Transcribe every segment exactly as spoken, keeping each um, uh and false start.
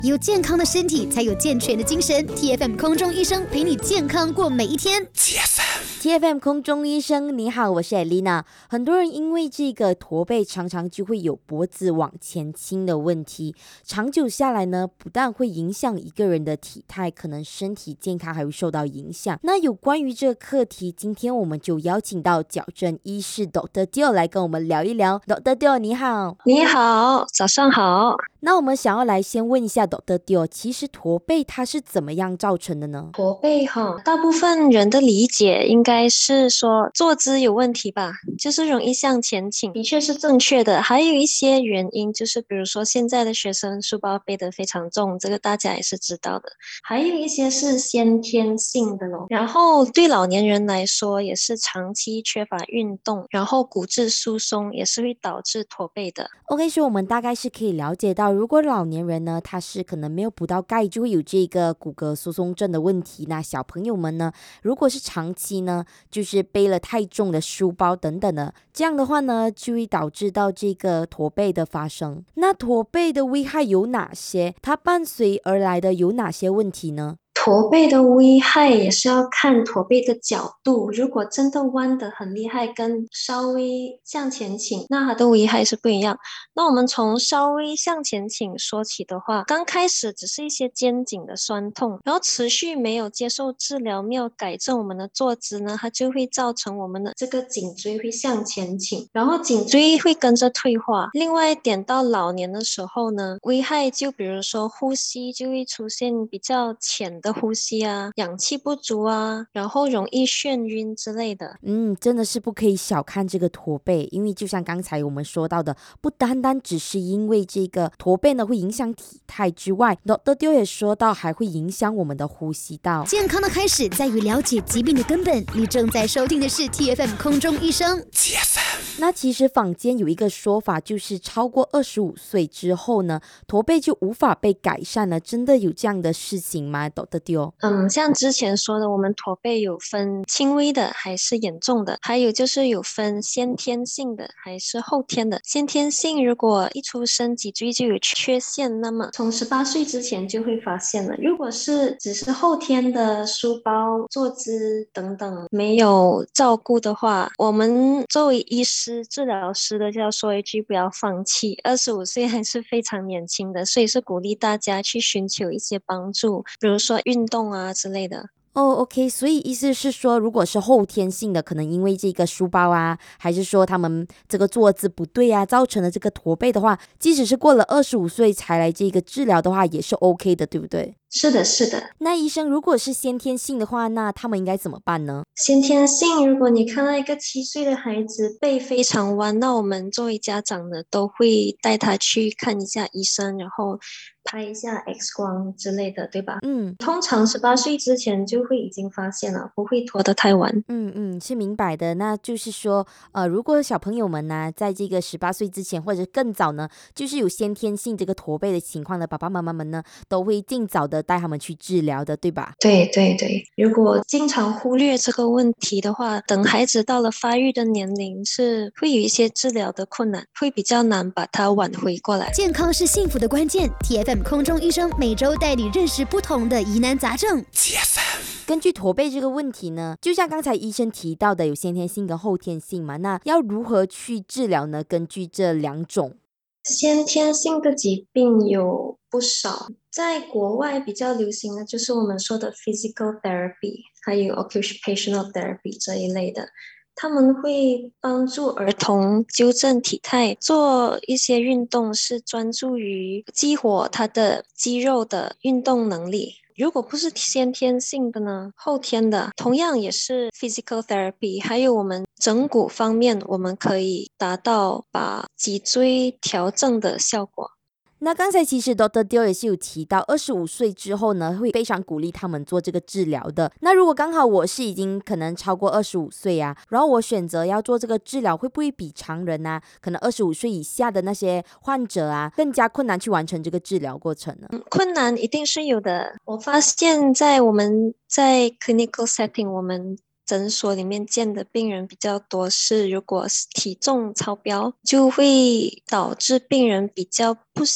有健康的身体，才有健全的精神。T F M 空中医生陪你健康过每一天。 T F M T F M 空中医生，你好，我是 Elena。很多人因为这个驼背，常常就会有脖子往前倾的问题，长久下来呢，不但会影响一个人的体态，可能身体健康还会受到影响。那有关于这个课题，今天我们就邀请到矫正医师 Doctor Teo 来跟我们聊一聊。Doctor Teo 你好。 你好，早上好。 那我们想要来先问一下 Doctor Teo， 其实驼背它是怎么样造成的呢？ 驼背哈，大部分人的理解应该是说坐姿有问题吧，就是容易向前倾，的确是正确的。还有一些原因，就是比如说现在的学生书包背得非常重，这个大家也是知道的。还有一些是先天性的咯，然后对老年人来说也是长期缺乏运动，然后骨质疏松也是会导致驼背的。 OK， 所以我们大概是可以了解到，如果老年人呢，他是可能没有补到钙，就会有这个骨骼疏松症的问题。那小朋友们呢，如果是长期呢，就是背了太重的书包等等的，这样的话呢，就会导致到这个驼背的发生。那驼背的危害有哪些？它伴随而来的有哪些问题呢？ 驼背的危害也是要看驼背的角度，如果真的弯得很厉害，跟稍微向前倾，那它的危害是不一样。那我们从稍微向前倾说起的话，刚开始只是一些肩颈的酸痛，然后持续没有接受治疗，没有改正我们的坐姿呢，它就会造成我们的这个颈椎会向前倾，然后颈椎会跟着退化。另外一点，到老年的时候呢，危害就比如说呼吸就会出现比较浅的呼吸啊，氧气不足啊，然后容易眩晕之类的。 嗯，真的是不可以小看这个驼背，因为就像刚才我们说到的，不单单只是因为这个驼背呢会影响体态之外， Doctor Teo 也说到还会影响我们的呼吸道。 健康的开始在于了解疾病的根本。你正在收听的是 T F M 空中医生。 T F M 那其实坊间有一个说法，就是超过二十五岁之后呢，驼背就无法被改善了。真的有这样的事情吗 Doctor Teo？ 嗯，像之前说的，我们驼背有分轻微的还是严重的，还有就是有分先天性的还是后天的。先天性如果一出生脊椎就有缺陷，那么从十八岁之前就会发现了。如果是只是后天的书包、坐姿等等没有照顾的话，我们作为医师、治疗师的就要说一句不要放弃。二十五岁还是非常年轻的，所以是鼓励大家去寻求一些帮助，比如说运动啊之类的。 哦、oh, OK， 所以意思是说，如果是后天性的，可能因为这个书包啊，还是说他们这个坐姿不对啊，造成了这个驼背的话，即使是过了二十五岁才来这个治疗的话，也是 OK 的，对不对？ 是的，是的。 那医生，如果是先天性的话，那他们应该怎么办呢？ 先天性，如果你看到一个七岁的孩子背非常弯，那我们作为家长的都会带他去看一下医生，然后拍一下 X 光之类的，对吧？ 嗯， 通常十八岁之前就会已经发现了，不会拖得太晚。 嗯嗯，是明白的。那就是说，呃，如果小朋友们呢，在这个十八岁之前或者更早呢，就是有先天性这个驼背的情况的爸爸妈妈们呢，都会尽早的带他们去治疗的，对吧？ 对对对，如果经常忽略这个问题的话，等孩子到了发育的年龄，是会有一些治疗的困难，会比较难把它挽回过来。 健康是幸福的关键。 T F M 空中医生每周带你认识不同的疑难杂症。 T F M 根据驼背这个问题呢，就像刚才医生提到的，有先天性跟后天性嘛，那要如何去治疗呢？根据这两种。 先天性的疾病有不少，在国外比较流行的就是我们说的 physical therapy， 还有 occupational therapy 这一类的。他们会帮助儿童纠正体态，做一些运动是专注于激活他的肌肉的运动能力。如果不是先天性的呢，后天的同样也是 physical therapy， 还有我们整骨方面，我们可以达到把脊椎调正的效果。 那刚才其实 Doctor Teo 也是有提到，二十五岁之后呢，会非常鼓励他们做这个治疗的。那如果刚好我是已经可能超过二十五岁啊，然后我选择要做这个治疗，会不会比常人啊，可能二十五岁以下的那些患者啊，更加困难去完成这个治疗过程呢？ 嗯，困难一定是有的。我发现在我们在 clinical setting， 我们诊所里面见的病人比较多是，如果是体重超标，就会导致病人比较不想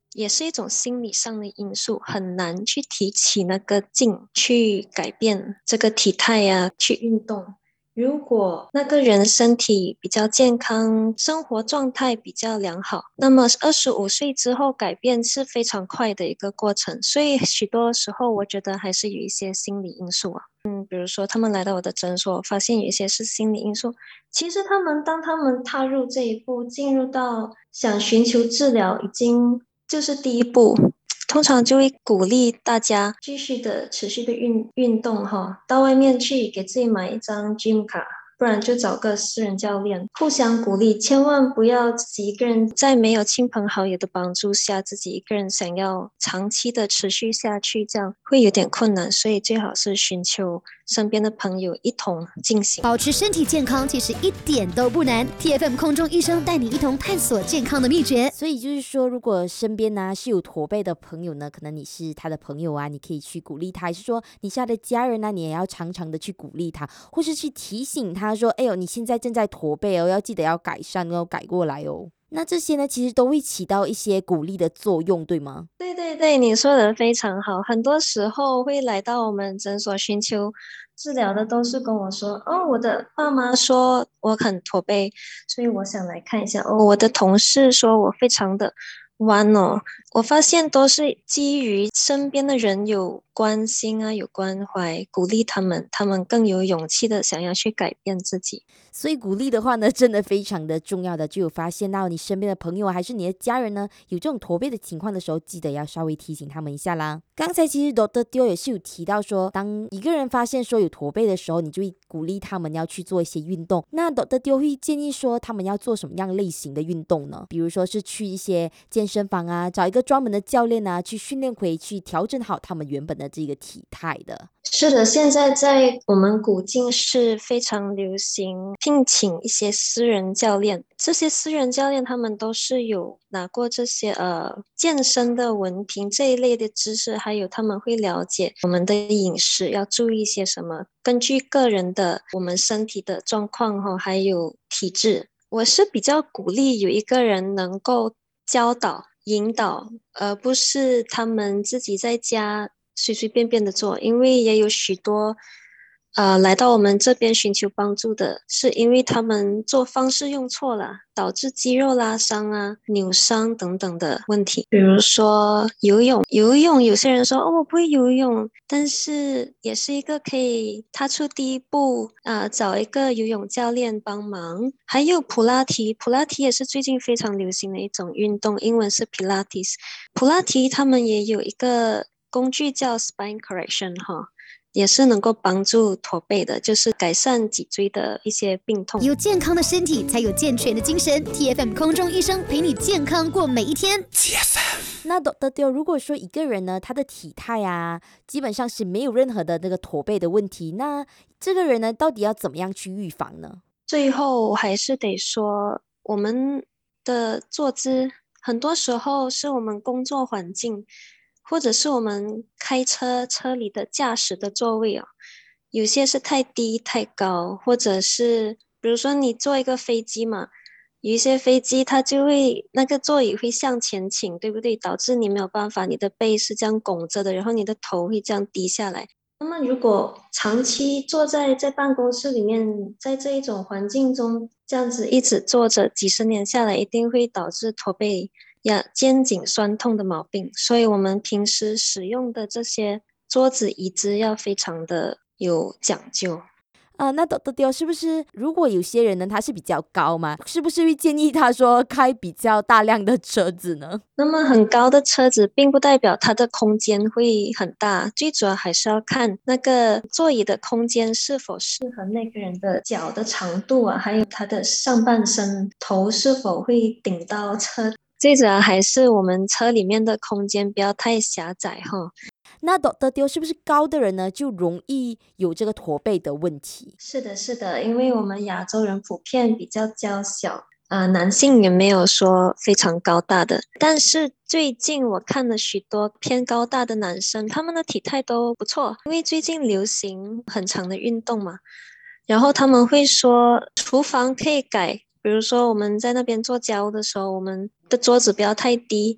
也是一种心理上的因素，很难去提起那个劲去改变这个体态呀，去运动。如果那个人身体比较健康，生活状态比较良好，那么二十五岁之后改变是非常快的一个过程。所以许多时候我觉得还是有一些心理因素啊。嗯，比如说他们来到我的诊所，发现有一些是心理因素。其实他们当他们踏入这一步，进入到想寻求治疗，已经就是第一步。通常就会鼓励大家继续的持续的运运动哈，到外面去给自己买一张 gym 卡，不然就找个私人教练，互相鼓励，千万不要自己一个人在没有亲朋好友的帮助下，自己一个人想要长期的持续下去，这样会有点困难，所以最好是寻求身边的朋友一同进行。 保持身体健康其实一点都不难 ，T F M 空中医生带你一同探索健康的秘诀。 所以就是说，如果身边呢、是有驼背的朋友呢，可能你是他的朋友啊，你可以去鼓励他；还是说你是他的家人呢、你也要常常的去鼓励他，或是去提醒他说：“哎呦，你现在正在驼背哦，要记得要改善，要改过来哦。”那这些呢，其实都会起到一些鼓励的作用，对吗？ 对对对，你说的非常好。很多时候会来到我们诊所寻求治疗的，都是跟我说：“哦，我的爸妈说我很驼背，所以我想来看一下。”哦，我的同事说我非常的弯哦。我发现都是基于身边的人有关心啊，有关怀，鼓励他们，他们更有勇气的想要去改变自己。 所以鼓励的话呢，真的非常的重要的。就有发现到你身边的朋友还是你的家人呢，有这种驼背的情况的时候，记得要稍微提醒他们一下啦。刚才其实 Doctor Teo 也是有提到说，当一个人发现说有驼背的时候，你就会鼓励他们要去做一些运动。那 Doctor Teo 会建议说，他们要做什么样类型的运动呢？比如说是去一些健身房啊，找一个专门的教练啊，去训练回去调整好他们原本的这个体态的。 是的，现在在我们古晋是非常流行聘请一些私人教练，这些私人教练他们都是有拿过这些呃健身的文凭这一类的知识，还有他们会了解我们的饮食要注意些什么，根据个人的我们身体的状况哈，还有体质，我是比较鼓励有一个人能够教导引导，而不是他们自己在家随随便便的做，因为也有许多呃来到我们这边寻求帮助的，是因为他们做方式用错了，导致肌肉拉伤啊、扭伤等等的问题。比如说游泳，游泳有些人说哦我不会游泳，但是也是一个可以踏出第一步啊、呃，找一个游泳教练帮忙。还有普拉提，普拉提也是最近非常流行的一种运动，英文是 Pilates。普拉提他们也有一个工具叫 Spine Correction 哈，也是能够帮助驼背的，就是改善脊椎的一些病痛。 有健康的身体，才有健全的精神。T F M 空中医生陪你健康过每一天。T F M。 那 Doctor Teo， 如果说一个人呢，他的体态啊，基本上是没有任何的那个驼背的问题，那这个人呢，到底要怎么样去预防呢？ 最后还是得说，我们的坐姿很多时候是我们工作环境，或者是我们开车车里的驾驶的座位哦，有些是太低太高，或者是比如说你坐一个飞机嘛，有一些飞机它就会那个座椅会向前倾，对不对？导致你没有办法，你的背是这样拱着的，然后你的头会这样低下来。那么如果长期坐在在办公室里面，在这一种环境中，这样子一直坐着几十年下来，一定会导致驼背呀、肩颈酸痛的毛病。所以我们平时使用的这些桌子椅子要非常的有讲究。 啊，那 Doctor Teo 是不是如果有些人呢，他是比较高嘛，是不是会建议他说开比较大辆的车子呢？ 那么很高的车子并不代表它的空间会很大，最主要还是要看那个座椅的空间是否适合那个人的脚的长度啊，还有他的上半身头是否会顶到车。最主要还是我们车里面的空间不要太狭窄哈。 那 Doctor Teo 是不是高的人呢，就容易有这个驼背的问题？ 是的，是的，因为我们亚洲人普遍比较娇小，呃，男性也没有说非常高大的，但是最近我看了许多偏高大的男生，他们的体态都不错，因为最近流行很长的运动嘛，然后他们会说厨房可以改，比如说我们在那边做家务的时候，我们的桌子不要太低，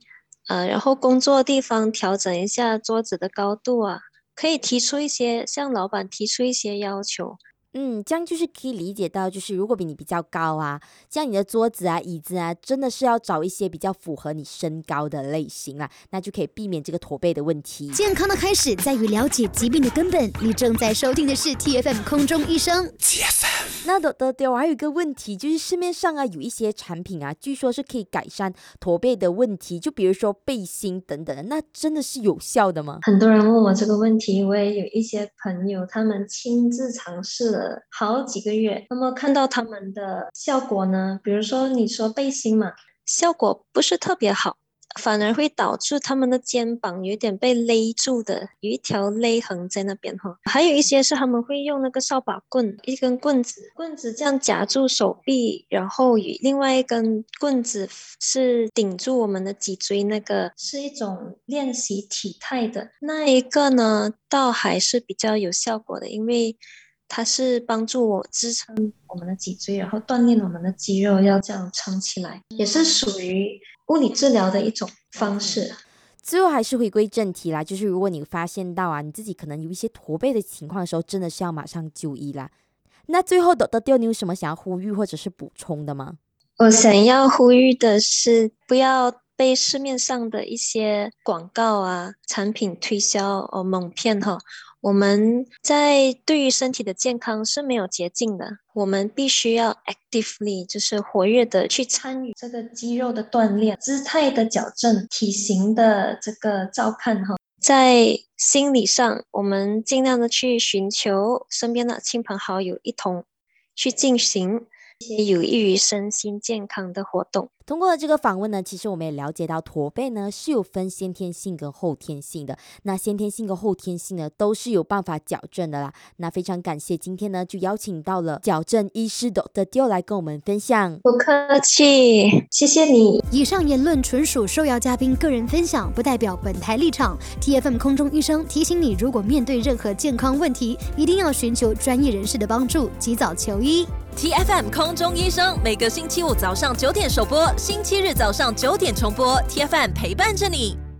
呃，然后工作地方调整一下桌子的高度啊，可以提出一些向老板提出一些要求。 嗯，这样就是可以理解到，就是如果比你比较高啊，这样你的桌子啊、椅子啊，真的是要找一些比较符合你身高的类型啦，那就可以避免这个驼背的问题。 健康的开始在于了解疾病的根本。你正在收听的是 T F M 空中医生。 T F M。那的的的，我还有一个问题，就是市面上啊有一些产品啊，据说是可以改善驼背的问题，就比如说背心等等的，那真的是有效的吗？ 很多人问我这个问题，我也有一些朋友，他们亲自尝试了好几个月，那么看到他们的效果呢，比如说你说背心嘛，效果不是特别好，反而会导致他们的肩膀有点被勒住的，有一条勒痕在那边哈。还有一些是他们会用那个扫把棍，一根棍子，棍子这样夹住手臂，然后与另外一根棍子是顶住我们的脊椎，那个是一种练习体态的。那一个呢，倒还是比较有效果的，因为它是帮助我支撑我们的脊椎，然后锻炼我们的肌肉，要这样撑起来，也是属于物理治疗的一种方式。 最后还是回归正题啦，就是如果你发现到啊，你自己可能有一些驼背的情况的时候，真的是要马上就医啦。那最后doctor Teo，你有什么想要呼吁或者是补充的吗？ 我想要呼吁的是，不要被市面上的一些广告啊、产品推销哦蒙骗哈。我们在对于身体的健康是没有捷径的，我们必须要 actively 就是活跃的去参与这个肌肉的锻炼、姿态的矫正、体型的这个照看哈。在心理上，我们尽量的去寻求身边的亲朋好友一同去进行一些有益于身心健康的活动。 通过这个访问呢，其实我们也了解到驼背呢是有分先天性跟后天性的，那先天性跟后天性呢都是有办法矫正的啦。那非常感谢今天呢就邀请到了矫正医师doctor Teo来跟我们分享。 不客气，谢谢你。 以上言论纯属受邀嘉宾个人分享，不代表本台立场。 T F M 空中医生提醒你，如果面对任何健康问题，一定要寻求专业人士的帮助，及早求医。 T F M 空中医生每个星期五早上九点首播，星期日早上九点重播。T F M 陪伴着你。